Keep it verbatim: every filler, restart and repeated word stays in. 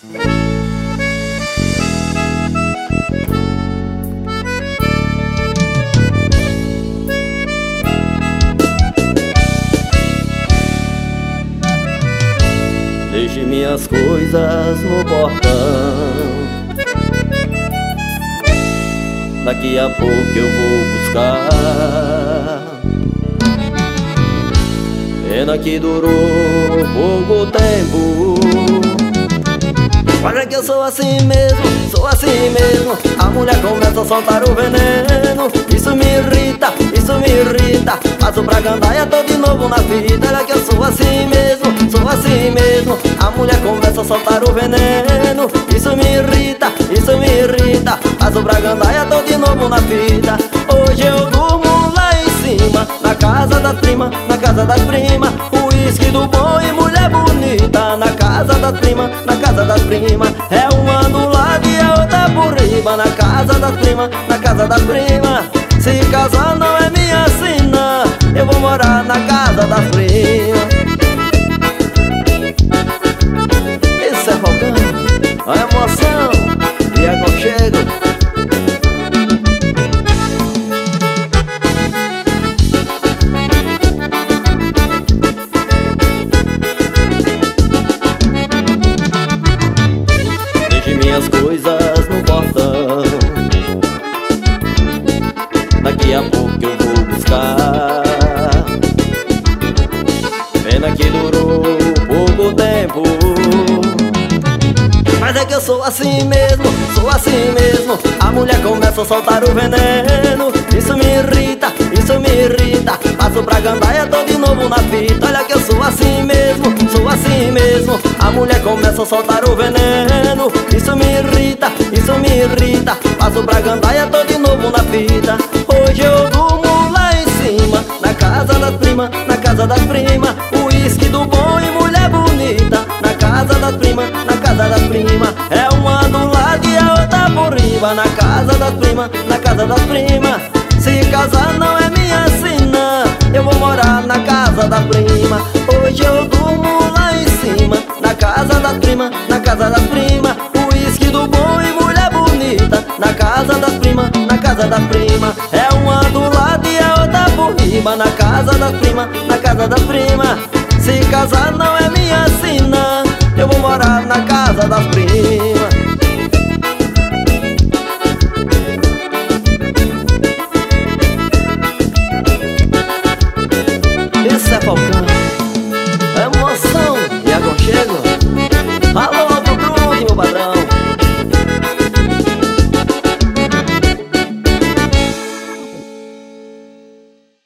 Deixe minhas coisas no portão, daqui a pouco eu vou buscar. Pena que durou pouco tempo. Olha que eu sou assim mesmo, sou assim mesmo. A mulher começa a soltar o veneno. Isso me irrita, isso me irrita. Passo pra gandaia, tô de novo na fita. Olha que eu sou assim mesmo, sou assim mesmo. A mulher começa a soltar o veneno. Isso me irrita, isso me irrita. Passo pra gandaia, tô de novo na fita. Hoje eu durmo lá em cima, na casa das primas, na casa das primas. Uísque do bom e mulher bonita, na casa das primas, na casa das primas. É uma do lado e a outra por riba, na casa das primas, na casa das primas. Se casar não é minha sina, eu vou morar na casa das primas. Esse é fogão, a emoção e aconchego. Minhas coisas no portão, daqui a pouco eu vou buscar. Pena que durou pouco tempo. Mas é que eu sou assim mesmo, sou assim mesmo. A mulher começa a soltar o veneno. Isso me irrita, isso me irrita. Passo pra gandaia, tô de novo na fita. Olha que eu sou assim mesmo, sou assim mesmo. A mulher começa a soltar o veneno. Isso me irrita, isso me irrita. Passo pra gandaia, tô de novo na fita. Hoje eu durmo lá em cima, na casa das primas, na casa das primas. Uísque do bom e mulher bonita, na casa das primas, na casa das primas. É uma do lado e a outra por riba, na casa das primas, na casa das primas. Se casar não é minha sina, eu vou morar na casa das primas. Hoje eu durmo lá em cima, na casa das primas, na casa das primas. Uísque do bom e mulher bonita, na casa das primas, na casa das primas. É uma do lado e a outra por riba, na casa das primas, na casa das primas. Se casar não é minha sina, eu vou morar na casa das primas.